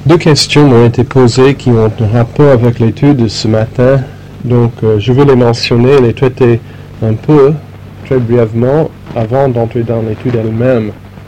Deux questions m'ont été posées qui ont un rapport avec l'étude de ce matin. Donc, je vais les mentionner, les traiter un peu, très brièvement, avant d'entrer dans l'étude elle-même.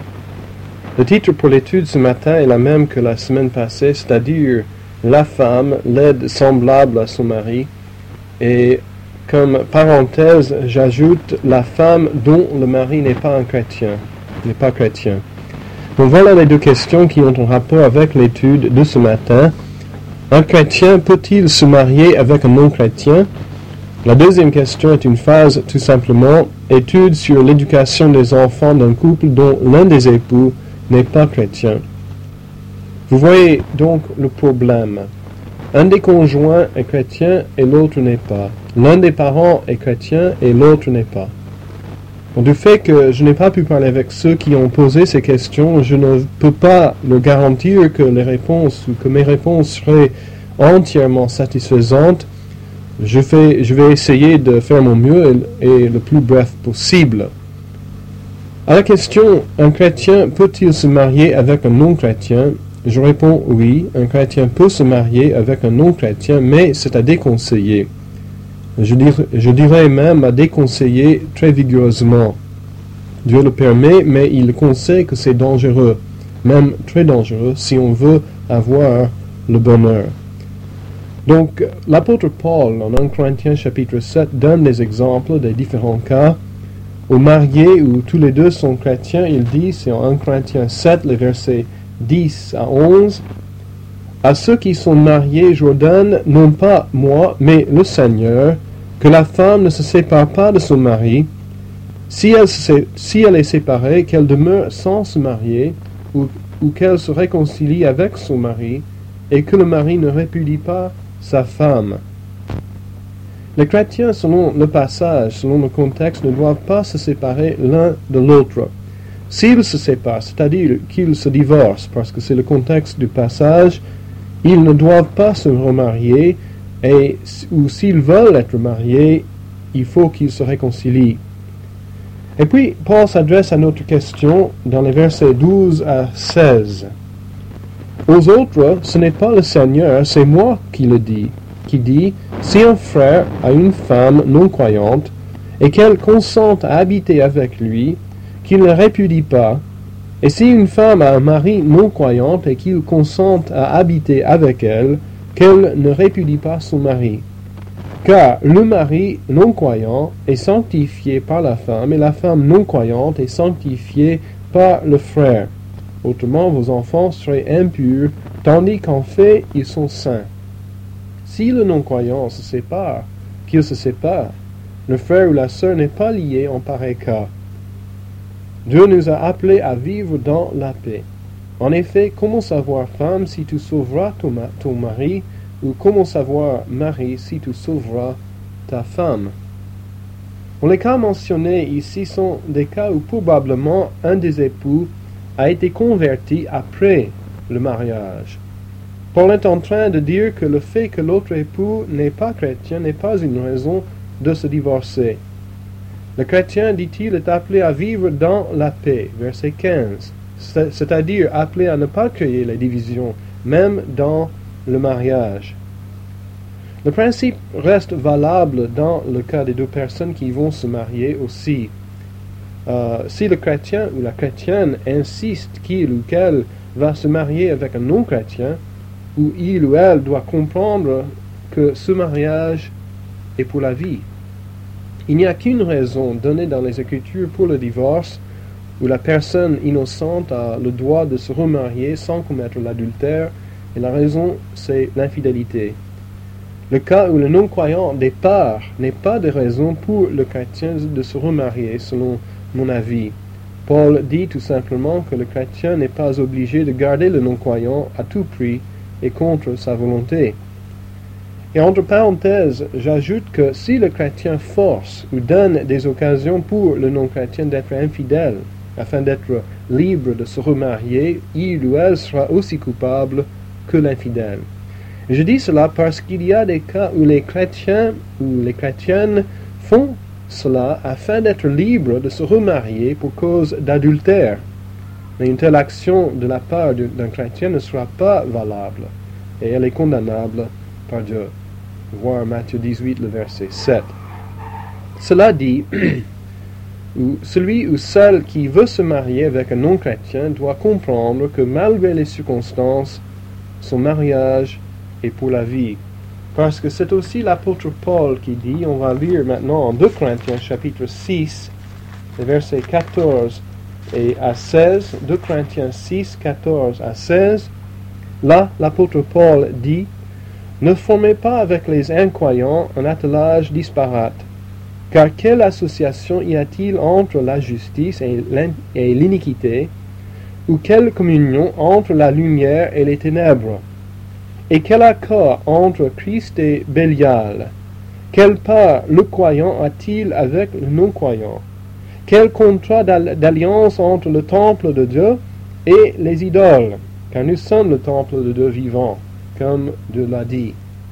Le titre pour l'étude ce matin est la même que la semaine passée, c'est-à-dire « La femme, l'aide semblable à son mari ». Et comme parenthèse, j'ajoute « La femme dont le mari n'est pas un chrétien ». N'est pas chrétien. Donc voilà les deux questions qui ont un rapport avec l'étude de ce matin. Un chrétien peut-il se marier avec un non-chrétien? La deuxième question est une phrase tout simplement « Étude sur l'éducation des enfants d'un couple dont l'un des époux n'est pas chrétien ». Vous voyez donc le problème. Un des conjoints est chrétien et l'autre n'est pas. L'un des parents est chrétien et l'autre n'est pas. Du fait que je n'ai pas pu parler avec ceux qui ont posé ces questions, je ne peux pas leur garantir que les réponses ou que mes réponses seraient entièrement satisfaisantes. Je vais essayer de faire mon mieux et le plus bref possible. À la question « Un chrétien peut-il se marier avec un non-chrétien ?» Je réponds « Oui, un chrétien peut se marier avec un non-chrétien, mais c'est à déconseiller. » Je dirais même à déconseiller très vigoureusement. Dieu le permet, mais il conseille que c'est dangereux, même très dangereux, si on veut avoir le bonheur. Donc, l'apôtre Paul, en 1 Corinthiens chapitre 7, donne des exemples des différents cas. Aux mariés où tous les deux sont chrétiens, il dit, c'est en 1 Corinthiens 7, les versets 10 à 11, « À ceux qui sont mariés, j'ordonne, non pas moi, mais le Seigneur, que la femme ne se sépare pas de son mari. Si elle est séparée, qu'elle demeure sans se marier, ou qu'elle se réconcilie avec son mari, et que le mari ne répudie pas sa femme. » Les chrétiens, selon le passage, selon le contexte, ne doivent pas se séparer l'un de l'autre. S'ils se séparent, c'est-à-dire qu'ils se divorcent, parce que c'est le contexte du passage, ils ne doivent pas se remarier, ou s'ils veulent être mariés, il faut qu'ils se réconcilient. Et puis, Paul s'adresse à notre question dans les versets 12 à 16. « Aux autres, ce n'est pas le Seigneur, c'est moi qui le dis, qui dit, si un frère a une femme non-croyante, et qu'elle consente à habiter avec lui, qu'il ne répudie pas, et si une femme a un mari non-croyant et qu'il consente à habiter avec elle, qu'elle ne répudie pas son mari. Car le mari non-croyant est sanctifié par la femme, et la femme non-croyante est sanctifiée par le frère. Autrement, vos enfants seraient impurs, tandis qu'en fait, ils sont saints. Si le non-croyant se sépare, qu'il se sépare, le frère ou la sœur n'est pas lié en pareil cas. Dieu nous a appelés à vivre dans la paix. En effet, comment savoir, femme, si tu sauveras ton mari, ou comment savoir, mari, si tu sauveras ta femme? Les cas mentionnés ici sont des cas où probablement un des époux a été converti après le mariage. Paul est en train de dire que le fait que l'autre époux n'est pas chrétien n'est pas une raison de se divorcer. Le chrétien, dit-il, est appelé à vivre dans la paix, verset 15, c'est-à-dire appelé à ne pas créer les divisions, même dans le mariage. Le principe reste valable dans le cas des deux personnes qui vont se marier aussi. Si le chrétien ou la chrétienne insiste qu'il ou qu'elle va se marier avec un non-chrétien, ou il ou elle doit comprendre que ce mariage est pour la vie. Il n'y a qu'une raison donnée dans les Écritures pour le divorce, où la personne innocente a le droit de se remarier sans commettre l'adultère, et la raison, c'est l'infidélité. Le cas où le non-croyant départ n'est pas de raison pour le chrétien de se remarier, selon mon avis. Paul dit tout simplement que le chrétien n'est pas obligé de garder le non-croyant à tout prix et contre sa volonté. Et entre parenthèses, j'ajoute que si le chrétien force ou donne des occasions pour le non-chrétien d'être infidèle, afin d'être libre de se remarier, il ou elle sera aussi coupable que l'infidèle. Je dis cela parce qu'il y a des cas où les chrétiens ou les chrétiennes font cela afin d'être libres de se remarier pour cause d'adultère. Mais une telle action de la part d'un chrétien ne sera pas valable, et elle est condamnable par Dieu. Voir Matthieu 18, le verset 7. Cela dit, celui ou celle qui veut se marier avec un non-chrétien doit comprendre que malgré les circonstances, son mariage est pour la vie. Parce que c'est aussi l'apôtre Paul qui dit, on va lire maintenant en 2 Corinthiens chapitre 6, les versets 14 et à 16, 2 Corinthiens 6, 14 à 16, là l'apôtre Paul dit, « Ne formez pas avec les incroyants un attelage disparate, car quelle association y a-t-il entre la justice et l'iniquité, ou quelle communion entre la lumière et les ténèbres? Et quel accord entre Christ et Bélial? Quelle part le croyant a-t-il avec le non-croyant? Quel contrat d'alliance entre le temple de Dieu et les idoles? Car nous sommes le temple de Dieu vivant, comme Dieu l'a dit. »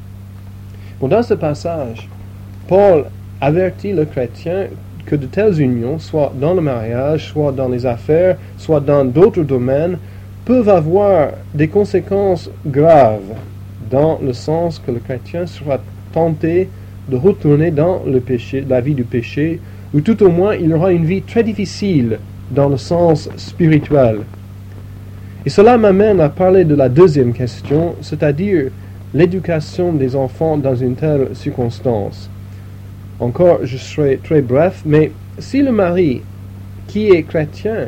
Bon, dans ce passage, Paul avertit le chrétien que de telles unions, soit dans le mariage, soit dans les affaires, soit dans d'autres domaines, peuvent avoir des conséquences graves, dans le sens que le chrétien sera tenté de retourner dans le péché, la vie du péché, ou tout au moins il aura une vie très difficile dans le sens spirituel. Et cela m'amène à parler de la deuxième question, c'est-à-dire l'éducation des enfants dans une telle circonstance. Encore, je serai très bref, mais si le mari qui est chrétien,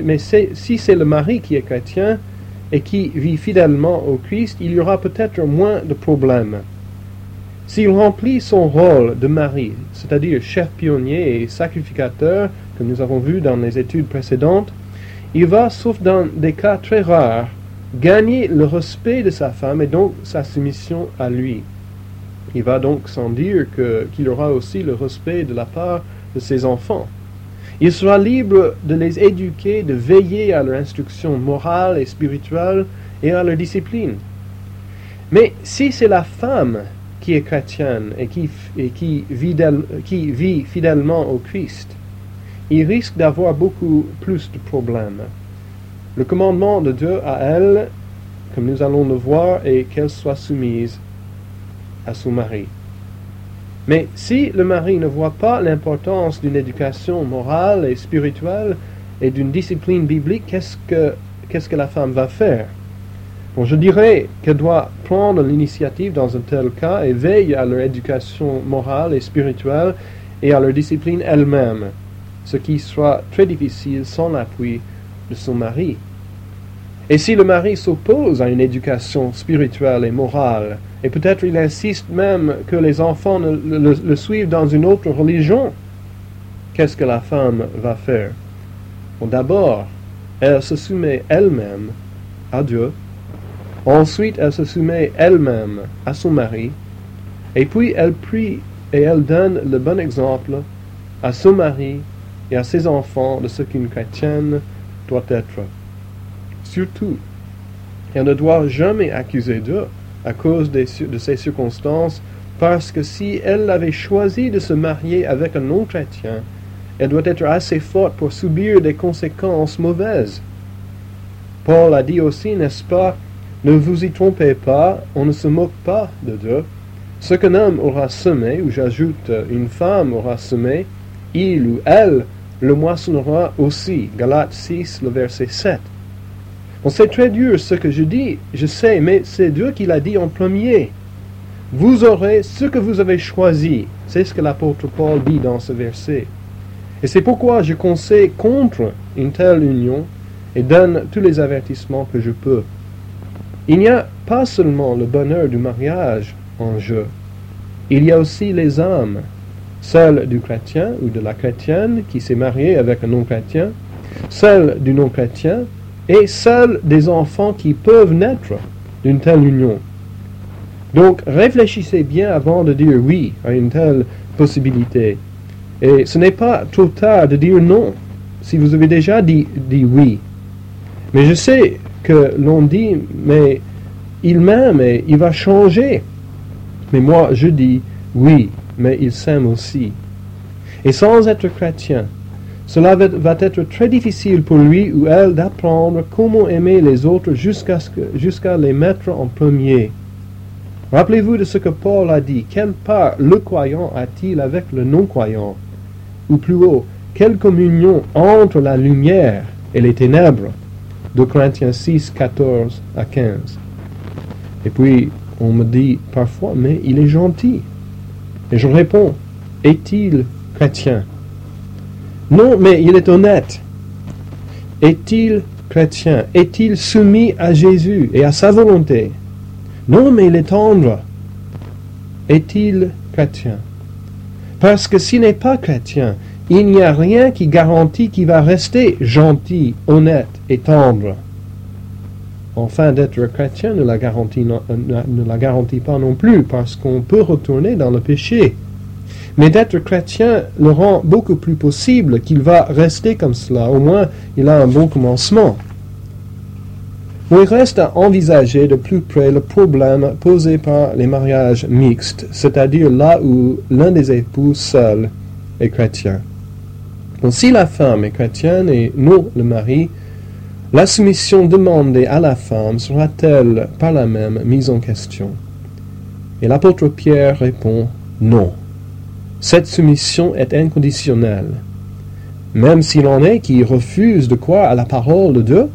si c'est le mari qui est chrétien et qui vit fidèlement au Christ, il y aura peut-être moins de problèmes. S'il remplit son rôle de mari, c'est-à-dire chef pionnier et sacrificateur, que nous avons vu dans les études précédentes, il va, sauf dans des cas très rares, gagner le respect de sa femme et donc sa soumission à lui. Il va donc sans dire qu'il aura aussi le respect de la part de ses enfants. Il sera libre de les éduquer, de veiller à leur instruction morale et spirituelle et à leur discipline. Mais si c'est la femme qui est chrétienne et qui vit fidèlement au Christ, il risque d'avoir beaucoup plus de problèmes. Le commandement de Dieu à elle, comme nous allons le voir, est qu'elle soit soumise à son mari. Mais si le mari ne voit pas l'importance d'une éducation morale et spirituelle et d'une discipline biblique, qu'est-ce que la femme va faire? Bon, je dirais qu'elle doit prendre l'initiative dans un tel cas et veiller à leur éducation morale et spirituelle et à leur discipline elle-même, ce qui sera très difficile sans l'appui de son mari. Et si le mari s'oppose à une éducation spirituelle et morale, et peut-être il insiste même que les enfants le suivent dans une autre religion, qu'est-ce que la femme va faire? Bon, d'abord, elle se soumet elle-même à Dieu. Ensuite, elle se soumet elle-même à son mari. Et puis, elle prie et elle donne le bon exemple à son mari et à ses enfants de ce qu'une chrétienne doit être. Surtout, elle ne doit jamais accuser Dieu à cause de ces circonstances, parce que si elle avait choisi de se marier avec un non-chrétien, elle doit être assez forte pour subir des conséquences mauvaises. Paul a dit aussi, n'est-ce pas, « Ne vous y trompez pas, on ne se moque pas de Dieu. Ce qu'un homme aura semé, ou j'ajoute, une femme aura semé, il ou elle le moissonnera aussi. » Galates 6, le verset 7. Bon, c'est très dur ce que je dis, je sais, mais c'est Dieu qui l'a dit en premier. Vous aurez ce que vous avez choisi. C'est ce que l'apôtre Paul dit dans ce verset. Et c'est pourquoi je conseille contre une telle union et donne tous les avertissements que je peux. Il n'y a pas seulement le bonheur du mariage en jeu. Il y a aussi les âmes, celle du chrétien ou de la chrétienne qui s'est mariée avec un non-chrétien, celle du non-chrétien, et celle des enfants qui peuvent naître d'une telle union. Donc, réfléchissez bien avant de dire oui à une telle possibilité. Et ce n'est pas trop tard de dire non, si vous avez déjà dit oui. Mais je sais que l'on dit, mais il m'aime et il va changer. Mais moi, je dis oui, mais il s'aime aussi. Et sans être chrétien, Cela va être très difficile pour lui ou elle d'apprendre comment aimer les autres jusqu'à les mettre en premier. Rappelez-vous de ce que Paul a dit. Quelle part le croyant a-t-il avec le non-croyant? Ou plus haut, quelle communion entre la lumière et les ténèbres? 2 Corinthiens 6, 14 à 15. Et puis, on me dit parfois, mais il est gentil. Et je réponds, est-il chrétien? Non, mais il est honnête. Est-il chrétien? Est-il soumis à Jésus et à sa volonté? Non, mais il est tendre. Est-il chrétien? Parce que s'il n'est pas chrétien, il n'y a rien qui garantit qu'il va rester gentil, honnête et tendre. Enfin, d'être chrétien ne la garantit pas non plus, parce qu'on peut retourner dans le péché. Mais d'être chrétien le rend beaucoup plus possible qu'il va rester comme cela. Au moins, il a un bon commencement. Il reste à envisager de plus près le problème posé par les mariages mixtes, c'est-à-dire là où l'un des époux seul est chrétien. Donc, si la femme est chrétienne et non le mari, la soumission demandée à la femme sera-t-elle par la même mise en question? Et l'apôtre Pierre répond non. Cette soumission est inconditionnelle. Même s'il en est qui refusent de croire à la parole de Dieu,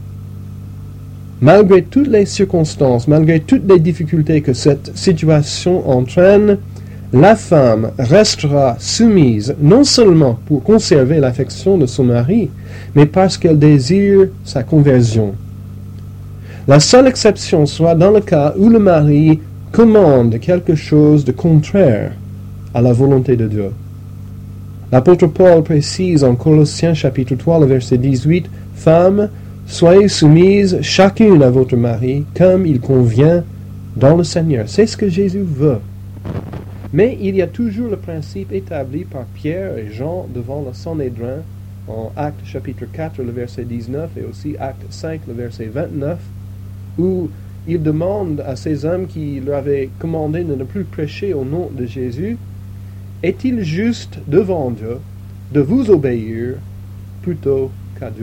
malgré toutes les circonstances, malgré toutes les difficultés que cette situation entraîne, la femme restera soumise non seulement pour conserver l'affection de son mari, mais parce qu'elle désire sa conversion. La seule exception sera dans le cas où le mari commande quelque chose de contraire à la volonté de Dieu. L'apôtre Paul précise en Colossiens chapitre 3, le verset 18, « Femmes, soyez soumises chacune à votre mari, comme il convient dans le Seigneur. » C'est ce que Jésus veut. Mais il y a toujours le principe établi par Pierre et Jean devant le Sanhédrin, en Actes chapitre 4, le verset 19, et aussi Actes 5, le verset 29, où il demande à ces hommes qui leur avaient commandé de ne plus prêcher au nom de Jésus, « Est-il juste devant Dieu de vous obéir plutôt qu'à Dieu ?»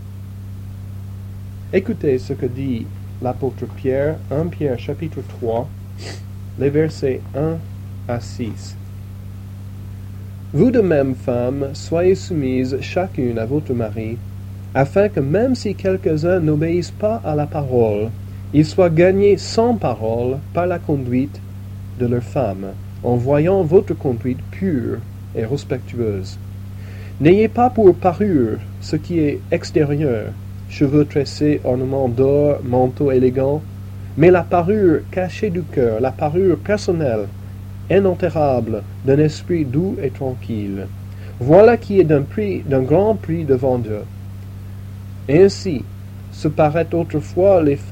Écoutez ce que dit l'apôtre Pierre, 1 Pierre chapitre 3, les versets 1 à 6. « Vous de même, femmes, soyez soumises chacune à votre mari, afin que même si quelques-uns n'obéissent pas à la parole, ils soient gagnés sans parole par la conduite de leurs femmes, en voyant votre conduite pure et respectueuse. N'ayez pas pour parure ce qui est extérieur, cheveux tressés, ornements d'or, manteau élégant, mais la parure cachée du cœur, la parure personnelle, inaltérable, d'un esprit doux et tranquille. Voilà qui est d'un grand prix devant Dieu. Ainsi se paraît autrefois les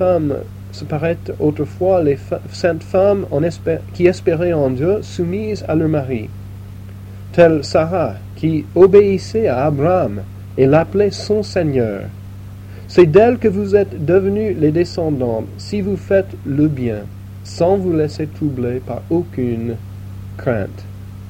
saintes femmes qui espéraient en Dieu, soumises à leur mari, telle Sarah qui obéissait à Abraham et l'appelait son Seigneur. C'est d'elle que vous êtes devenus les descendants, si vous faites le bien, sans vous laisser troubler par aucune crainte.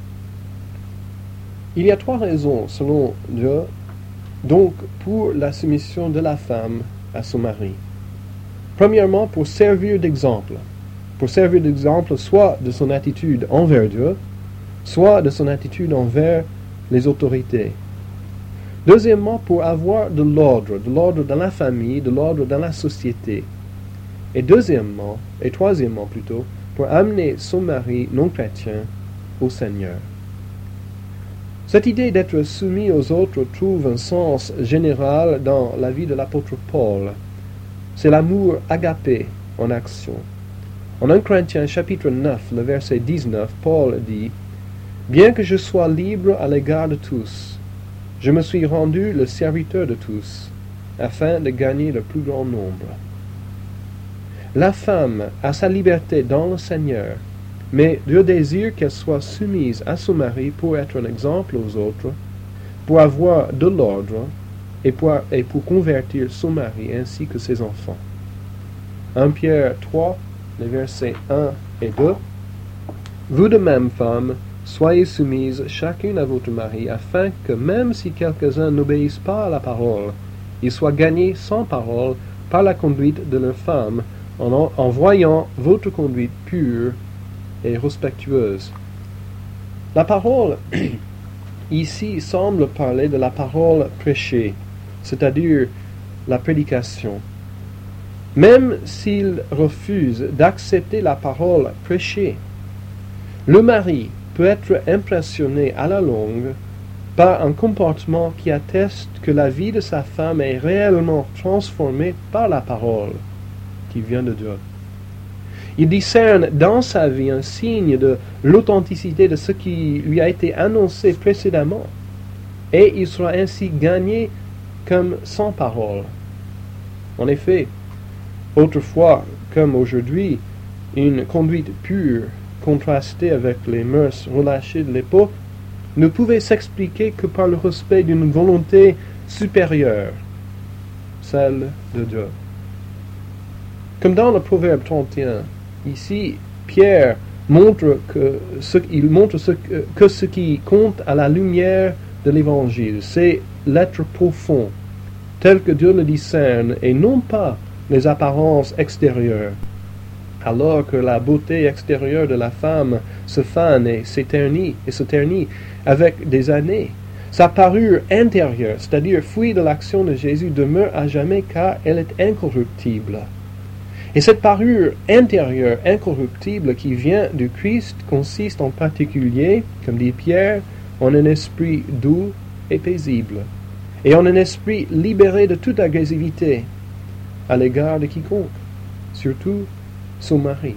Il y a 3 raisons, selon Dieu, donc pour la soumission de la femme à son mari. Premièrement, pour servir d'exemple. Pour servir d'exemple soit de son attitude envers Dieu, soit de son attitude envers les autorités. Deuxièmement, pour avoir de l'ordre dans la famille, de l'ordre dans la société. Et troisièmement plutôt, pour amener son mari non chrétien au Seigneur. Cette idée d'être soumis aux autres trouve un sens général dans la vie de l'apôtre Paul. C'est l'amour agapé en action. En 1 Corinthiens chapitre 9, le verset 19, Paul dit « Bien que je sois libre à l'égard de tous, je me suis rendu le serviteur de tous, afin de gagner le plus grand nombre. » La femme a sa liberté dans le Seigneur, mais Dieu désire qu'elle soit soumise à son mari pour être un exemple aux autres, pour avoir de l'ordre et pour convertir son mari ainsi que ses enfants. 1 Pierre 3, les versets 1 et 2. « Vous de même, femmes, Soyez soumises chacune à votre mari, afin que même si quelques-uns n'obéissent pas à la parole, ils soient gagnés sans parole par la conduite de leur femme, en voyant votre conduite pure et respectueuse. La parole ici semble parler de la parole prêchée, c'est-à-dire la prédication. Même s'ils refusent d'accepter la parole prêchée, le mari peut être impressionné à la longue par un comportement qui atteste que la vie de sa femme est réellement transformée par la parole qui vient de Dieu. Il discerne dans sa vie un signe de l'authenticité de ce qui lui a été annoncé précédemment, et il sera ainsi gagné comme sans parole. En effet, autrefois comme aujourd'hui, une conduite pure, contrastée avec les mœurs relâchées de l'époque, ne pouvait s'expliquer que par le respect d'une volonté supérieure, celle de Dieu. Comme dans le Proverbe 31, ici, Pierre montre que ce qui compte à la lumière de l'Évangile, c'est l'être profond, tel que Dieu le discerne, et non pas les apparences extérieures. Alors que la beauté extérieure de la femme se fane et s'éternit avec des années, sa parure intérieure, c'est-à-dire fruit de l'action de Jésus, demeure à jamais car elle est incorruptible. Et cette parure intérieure incorruptible qui vient du Christ consiste en particulier, comme dit Pierre, en un esprit doux et paisible, et en un esprit libéré de toute agressivité à l'égard de quiconque, surtout son mari.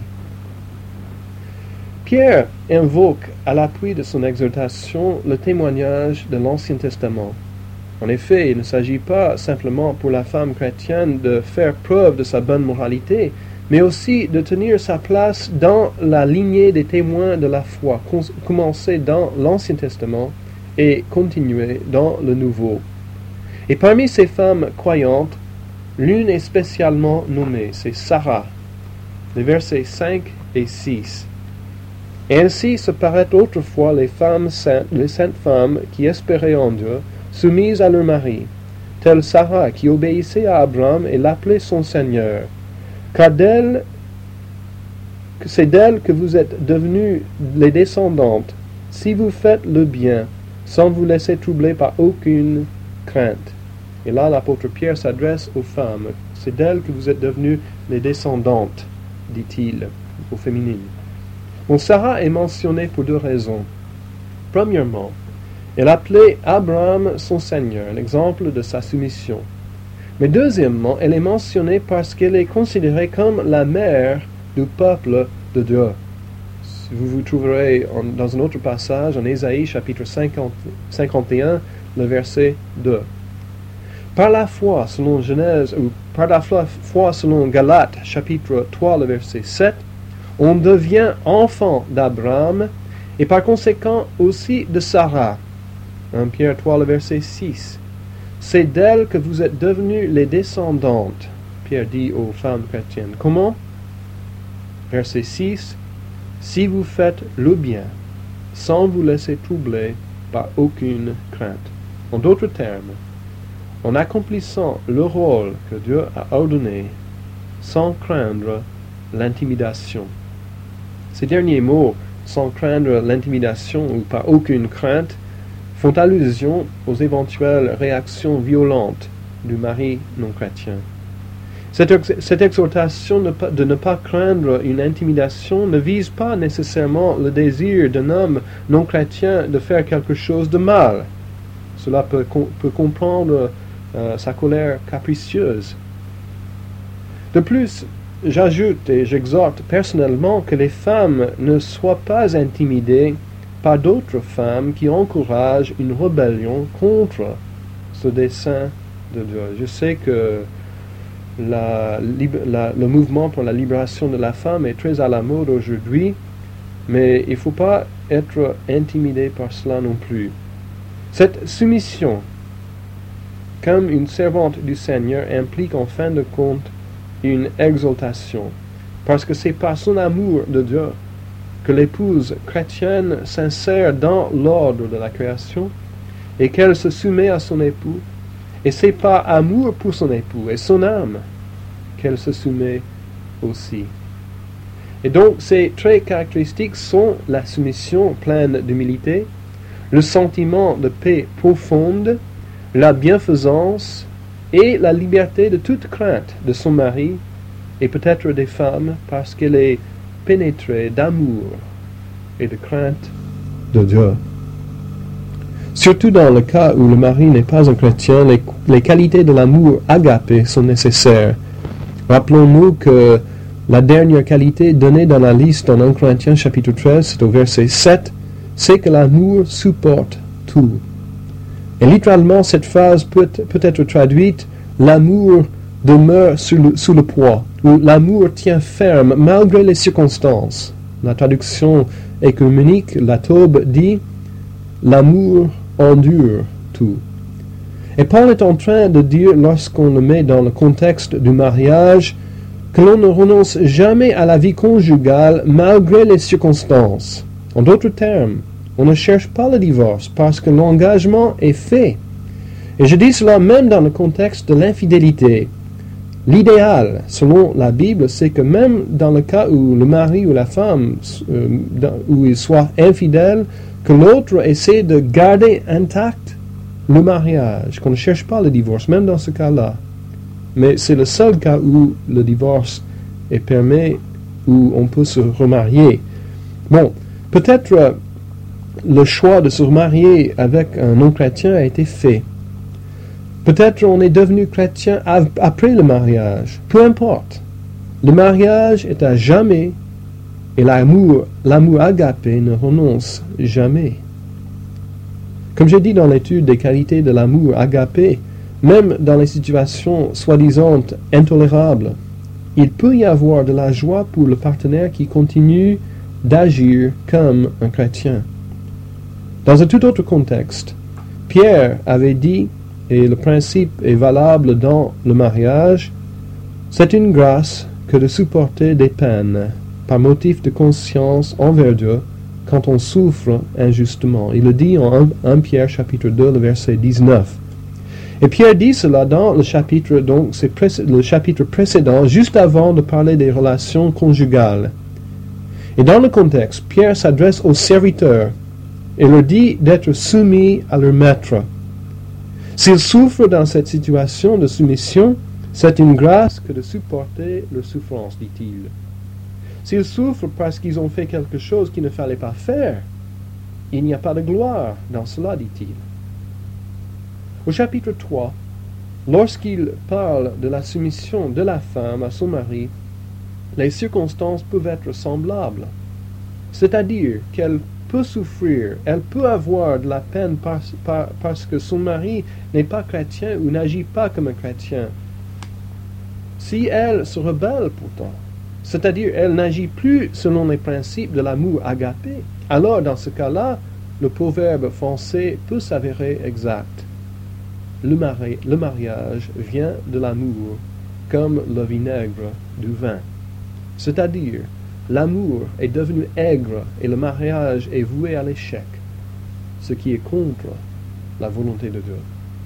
Pierre invoque à l'appui de son exhortation le témoignage de l'Ancien Testament. En effet, il ne s'agit pas simplement pour la femme chrétienne de faire preuve de sa bonne moralité, mais aussi de tenir sa place dans la lignée des témoins de la foi, commencée dans l'Ancien Testament et continuée dans le Nouveau. Et parmi ces femmes croyantes, l'une est spécialement nommée, c'est Sarah, les versets 5 et 6. Et ainsi se paraît autrefois les saintes femmes qui espéraient en Dieu, soumises à leur mari, telle Sarah qui obéissait à Abraham et l'appelait son Seigneur. Car c'est d'elle que vous êtes devenues les descendantes, si vous faites le bien, sans vous laisser troubler par aucune crainte. Et là, l'apôtre Pierre s'adresse aux femmes. C'est d'elles que vous êtes devenues les descendantes, dit-il, au féminin. Bon, Sarah est mentionnée pour deux raisons. Premièrement, elle appelait Abraham son Seigneur, l'exemple de sa soumission. Mais deuxièmement, elle est mentionnée parce qu'elle est considérée comme la mère du peuple de Dieu. Vous vous trouverez dans un autre passage, en Ésaïe chapitre 51, le verset 2. Par la foi selon Genèse, ou par la foi selon Galates chapitre 3, le verset 7, on devient enfant d'Abraham et par conséquent aussi de Sarah. 1 Pierre 3, le verset 6. C'est d'elle que vous êtes devenues les descendantes, Pierre dit aux femmes chrétiennes. Comment? Verset 6. Si vous faites le bien, sans vous laisser troubler par aucune crainte. En d'autres termes, en accomplissant le rôle que Dieu a ordonné, sans craindre l'intimidation. Ces derniers mots, sans craindre l'intimidation ou par aucune crainte, font allusion aux éventuelles réactions violentes du mari non chrétien. Cette exhortation de ne pas craindre une intimidation ne vise pas nécessairement le désir d'un homme non chrétien de faire quelque chose de mal. Cela peut comprendre sa colère capricieuse. De plus, j'ajoute et j'exhorte personnellement que les femmes ne soient pas intimidées par d'autres femmes qui encouragent une rébellion contre ce dessein de Dieu. Je sais que le mouvement pour la libération de la femme est très à la mode aujourd'hui, mais il ne faut pas être intimidé par cela non plus. Cette soumission, comme une servante du Seigneur, implique en fin de compte une exaltation, parce que c'est par son amour de Dieu que l'épouse chrétienne s'insère dans l'ordre de la création et qu'elle se soumet à son époux, et c'est par amour pour son époux et son âme qu'elle se soumet aussi. Et donc ces traits caractéristiques sont la soumission pleine d'humilité, le sentiment de paix profonde, la bienfaisance et la liberté de toute crainte de son mari et peut-être des femmes parce qu'elle est pénétrée d'amour et de crainte de Dieu. Surtout dans le cas où le mari n'est pas un chrétien, les qualités de l'amour agapé sont nécessaires. Rappelons-nous que la dernière qualité donnée dans la liste en 1 Corinthiens chapitre 13, c'est au verset 7, c'est que l'amour supporte tout. Et littéralement, cette phrase peut être traduite « l'amour demeure sous le poids » ou « l'amour tient ferme malgré les circonstances ». La traduction écuménique, la Taube, dit « l'amour endure tout ». Et Paul est en train de dire, lorsqu'on le met dans le contexte du mariage, que l'on ne renonce jamais à la vie conjugale malgré les circonstances. En d'autres termes, on ne cherche pas le divorce parce que l'engagement est fait. Et je dis cela même dans le contexte de l'infidélité. L'idéal, selon la Bible, c'est que même dans le cas où le mari ou la femme, où ils soient infidèles, que l'autre essaie de garder intact le mariage, qu'on ne cherche pas le divorce, même dans ce cas-là. Mais c'est le seul cas où le divorce est permis, où on peut se remarier. Bon, peut-être le choix de se remarier avec un non-chrétien a été fait. Peut-être on est devenu chrétien après le mariage. Peu importe. Le mariage est à jamais et l'amour agapé ne renonce jamais. Comme j'ai dit dans l'étude des qualités de l'amour agapé, même dans les situations soi-disant intolérables, il peut y avoir de la joie pour le partenaire qui continue d'agir comme un chrétien. Dans un tout autre contexte, Pierre avait dit, et le principe est valable dans le mariage, c'est une grâce que de supporter des peines par motif de conscience envers Dieu quand on souffre injustement. Il le dit en 1 Pierre chapitre 2, le verset 19. Et Pierre dit cela dans le chapitre, donc c'est le chapitre précédent, juste avant de parler des relations conjugales. Et dans le contexte, Pierre s'adresse aux serviteurs et leur dit d'être soumis à leur maître. S'ils souffrent dans cette situation de soumission, c'est une grâce que de supporter leur souffrance, dit-il. S'ils souffrent parce qu'ils ont fait quelque chose qu'il ne fallait pas faire, il n'y a pas de gloire dans cela, dit-il. Au chapitre 3, lorsqu'il parle de la soumission de la femme à son mari, les circonstances peuvent être semblables. C'est-à-dire qu'elle peut souffrir, elle peut avoir de la peine parce que son mari n'est pas chrétien ou n'agit pas comme un chrétien. Si elle se rebelle pourtant, c'est-à-dire elle n'agit plus selon les principes de l'amour agapé, alors dans ce cas-là, le proverbe français peut s'avérer exact. Le mariage vient de l'amour, comme le vinaigre du vin. C'est-à-dire, l'amour est devenu aigre et le mariage est voué à l'échec, ce qui est contre la volonté de Dieu.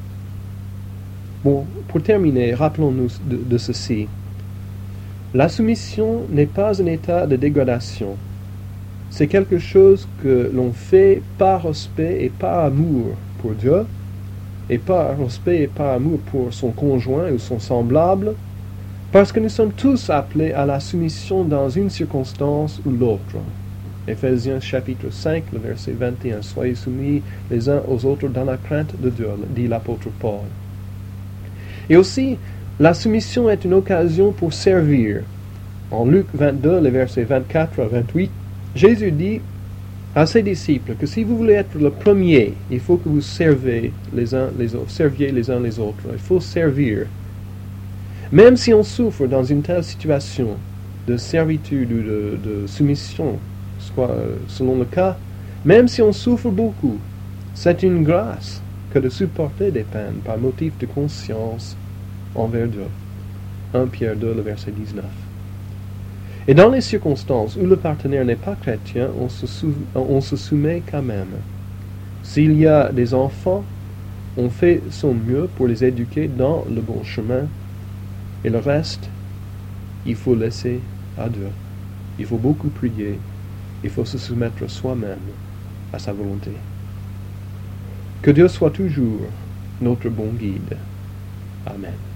Bon, pour terminer, rappelons-nous de ceci. La soumission n'est pas un état de dégradation. C'est quelque chose que l'on fait par respect et par amour pour Dieu, et par respect et par amour pour son conjoint ou son semblable, parce que nous sommes tous appelés à la soumission dans une circonstance ou l'autre. Éphésiens chapitre 5, le verset 21. Soyez soumis les uns aux autres dans la crainte de Dieu, dit l'apôtre Paul. Et aussi, la soumission est une occasion pour servir. En Luc 22, les versets 24 à 28, Jésus dit à ses disciples que si vous voulez être le premier, il faut que vous serviez les uns les autres. Il faut servir. Même si on souffre dans une telle situation de servitude ou de soumission, soit selon le cas, même si on souffre beaucoup, c'est une grâce que de supporter des peines par motif de conscience envers Dieu. 1 Pierre 2, le verset 19. Et dans les circonstances où le partenaire n'est pas chrétien, on se soumet quand même. S'il y a des enfants, on fait son mieux pour les éduquer dans le bon chemin. Et le reste, il faut laisser à Dieu. Il faut beaucoup prier. Il faut se soumettre soi-même à sa volonté. Que Dieu soit toujours notre bon guide. Amen.